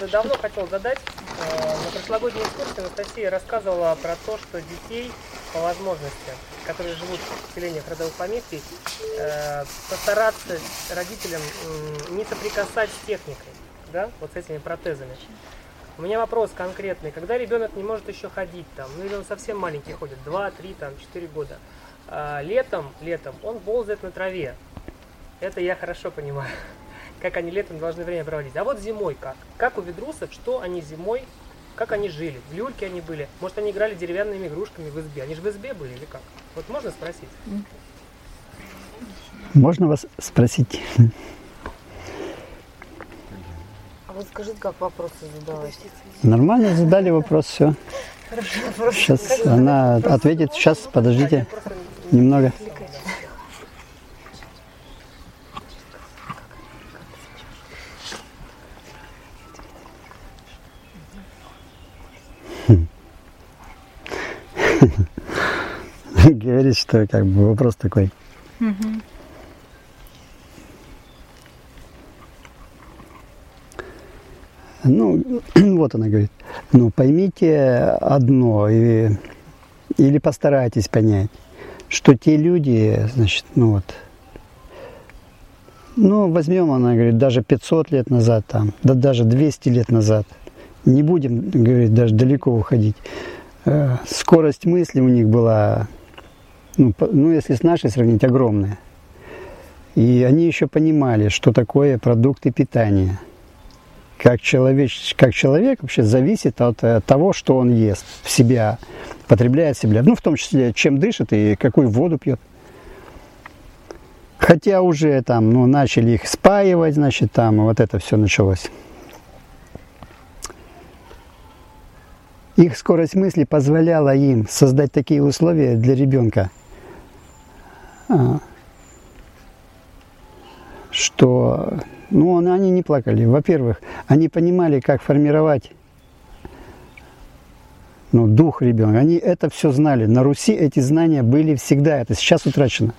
давно хотел задать. На прошлогодней экскурсии Анастасия рассказывала про то, что детей по возможности, которые живут в селениях родовых поместий, постараться родителям не соприкасать с техникой, да, вот с этими протезами. У меня вопрос конкретный. Когда ребенок не может еще ходить, там, ну или он совсем маленький ходит, 2, 3, там, 4 года, летом он ползает на траве. Это я хорошо понимаю, как они летом должны время проводить. А вот зимой как? Как у ведрусов, что они зимой, как они жили? В люльке они были? Может, они играли деревянными игрушками в избе? Они же в избе были или как? Вот можно спросить? Можно вас спросить? А вот скажите, как вопросы задавать? Нормально задали вопрос, все. Сейчас она ответит. Сейчас, подождите немного. Говорит, что как бы вопрос такой. Ну, вот она говорит, ну, поймите одно, или постарайтесь понять, что те люди, значит, ну вот, ну, возьмем, она говорит, даже 500 лет назад, там, да даже 200 лет назад, не будем, говорит, даже далеко уходить, скорость мысли у них была, ну, если с нашей сравнить, огромная. И они еще понимали, что такое продукты питания. Как человек вообще зависит от того, что он ест в себя, потребляет в себя. Ну, в том числе, чем дышит и какую воду пьет. Хотя уже там, ну, начали их спаивать, значит, там вот это все началось. Их скорость мысли позволяла им создать такие условия для ребенка, что, ну, они не плакали. Во-первых, они понимали, как формировать, ну, дух ребенка. Они это все знали. На Руси эти знания были всегда. Это сейчас утрачено.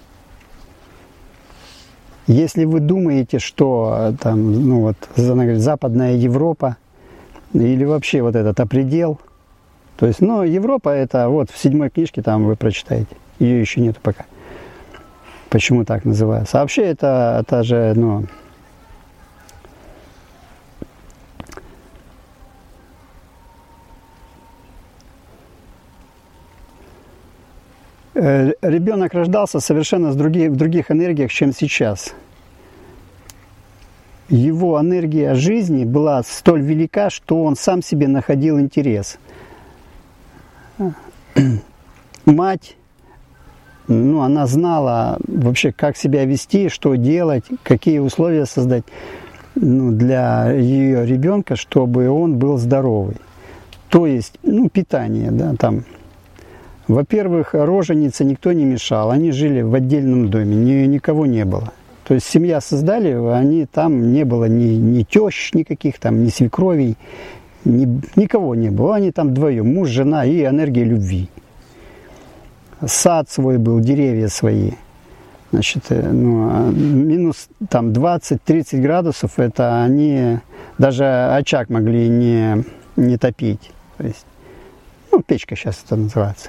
Если вы думаете, что там, ну, вот, она говорит, Западная Европа или вообще вот этот предел, то есть, ну, Европа это вот в 7 книжке там вы прочитаете. Ее еще нету пока. Почему так называется? А вообще это же, ну, ребенок рождался совершенно в других энергиях, чем сейчас. Его энергия жизни была столь велика, что он сам себе находил интерес. Мать, ну, она знала вообще, как себя вести, что делать, какие условия создать, ну, для ее ребенка, чтобы он был здоровый. То есть, ну, питание, да, там. Во-первых, роженице никто не мешал, они жили в отдельном доме, никого не было. То есть семья создали, они там не было ни тещ никаких, там, ни свекровей, никого не было. Они там вдвоем, муж, жена и энергия любви. Сад свой был, деревья свои. Значит, ну, минус там 20-30 градусов, это они даже очаг могли не топить. То есть, ну, печка сейчас это называется.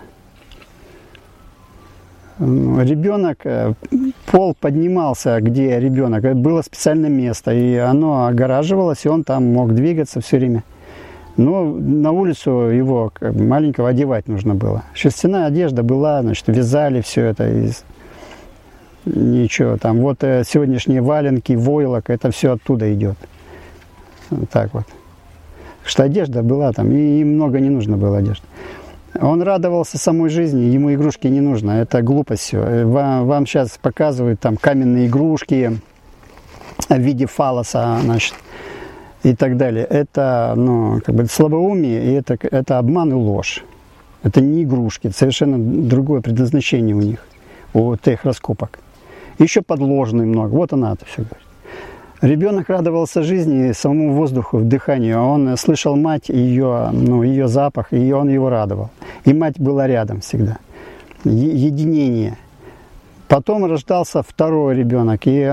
Ребенок, пол поднимался, где ребенок, было специальное место, и оно огораживалось, и он там мог двигаться все время. Но на улицу его маленького одевать нужно было. Шерстяная одежда была, значит, вязали все это из ничего. Там вот сегодняшние валенки, войлок, это все оттуда идет. Вот так вот. Что одежда была там, и много не нужно было одежды. Он радовался самой жизни, ему игрушки не нужно, это глупость все. Вам сейчас показывают там каменные игрушки в виде фалоса, значит, и так далее. Это, ну, как бы слабоумие, и это обман и ложь. Это не игрушки, это совершенно другое предназначение у них, у тех раскопок. Еще подложный много, вот она это все говорит. Ребенок радовался жизни, самому воздуху, дыханию. Он слышал мать, ее, ну, ее запах, и он его радовал. И мать была рядом всегда. Единение. Потом рождался второй ребенок, и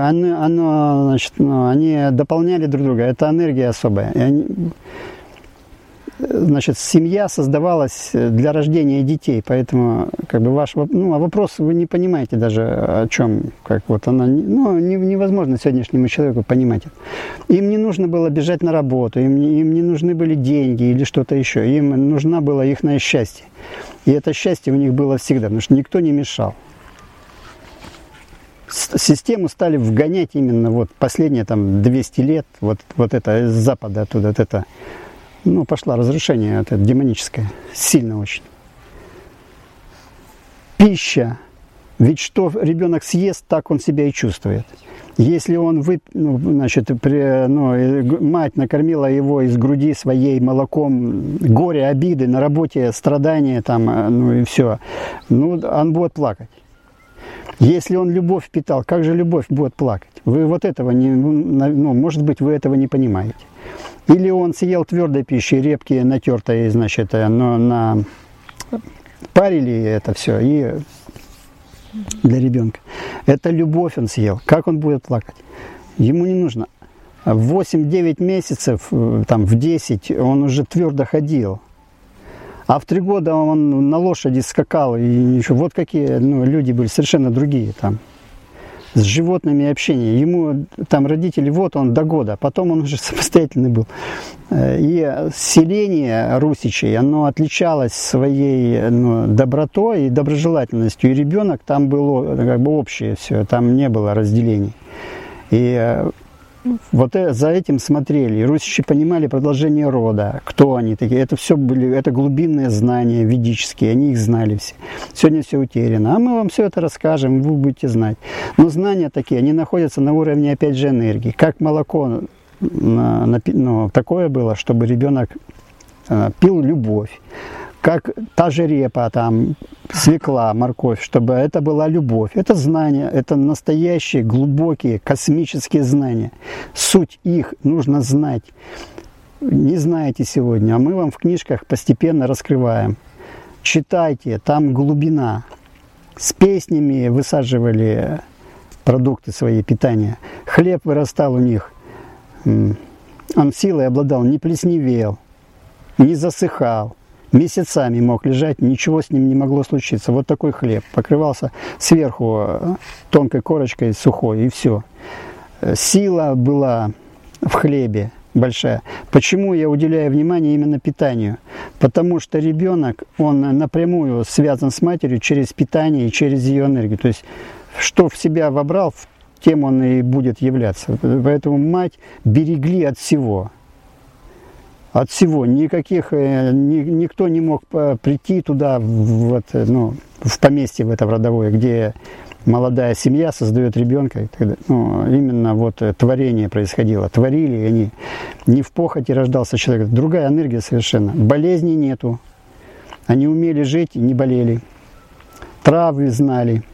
они дополняли друг друга. Это энергия особая. Значит, семья создавалась для рождения детей, поэтому как бы ваш вопрос вы не понимаете даже о чем, как вот она, невозможно сегодняшнему человеку понимать. Им не нужно было бежать на работу, им не нужны были деньги или что-то еще, им нужно было их счастье. И это счастье у них было всегда, потому что никто не мешал. Систему стали вгонять именно вот последние 200 лет, вот это с запада оттуда, вот это. Пошло разрушение это демоническое, сильно очень. Пища. Ведь что ребенок съест, так он себя и чувствует. Если он мать накормила его из груди своей молоком, горе, обиды, на работе страдания, и все, он будет плакать. Если он любовь питал, как же любовь будет плакать? Вы вот этого может быть, вы этого не понимаете. Или он съел твердой пищи, репки натертой, парили это все, и для ребенка. Это любовь он съел. Как он будет плакать? Ему не нужно. В 8-9 месяцев, в 10 он уже твердо ходил. А в 3 года он на лошади скакал. И еще вот какие люди были совершенно другие там. С животными общение. Ему родители, он до года, потом он уже самостоятельный был. И селение русичей, оно отличалось своей добротой и доброжелательностью. И ребенок там был как бы общее все, там не было разделений. И вот за этим смотрели. И русичи понимали продолжение рода, кто они такие. Это все это глубинные знания ведические, они их знали все. Сегодня все утеряно. А мы вам все это расскажем, вы будете знать. Но знания такие, они находятся на уровне, опять же, энергии. Как молоко такое было, чтобы ребенок пил любовь. Как та же репа, свекла, морковь, чтобы это была любовь. Это знания, это настоящие, глубокие, космические знания. Суть их нужно знать. Не знаете сегодня, а мы вам в книжках постепенно раскрываем. Читайте, там глубина. С песнями высаживали продукты свои питания. Хлеб вырастал у них. Он силой обладал, не плесневел, не засыхал. Месяцами мог лежать, ничего с ним не могло случиться. Вот такой хлеб. Покрывался сверху тонкой корочкой сухой, и все. Сила была в хлебе большая. Почему я уделяю внимание именно питанию? Потому что ребенок, он напрямую связан с матерью через питание и через ее энергию. То есть, что в себя вобрал, тем он и будет являться. Поэтому мать берегли от всего. От всего. Никто не мог прийти туда, в поместье в это родовое, где молодая семья создает ребенка. Именно творение происходило. Творили они. Не в похоти рождался человек. Другая энергия совершенно. Болезней нету. Они умели жить и не болели. Травы знали.